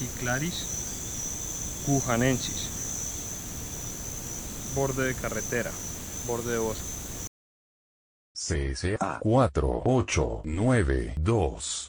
Ciclaris cujanensis. Borde de carretera, borde de bosque. CSA 4892